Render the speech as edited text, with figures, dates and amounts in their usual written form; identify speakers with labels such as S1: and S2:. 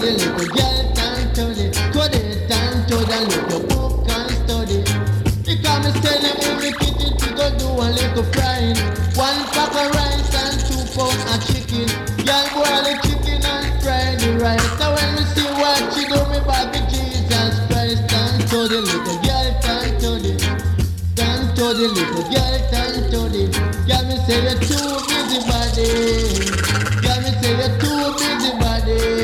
S1: The little girl turn to the little book and study. Because me tell them every kitchen to go do a little frying. One pack of rice and 2 pounds of chicken. Girl boil the chicken and fry the rice. So when me see what she do, me baby Jesus Christ. Turn to the little girl, turn to the little girl, turn to the. Girl me say you're too busy body. Girl me say you're too busy body.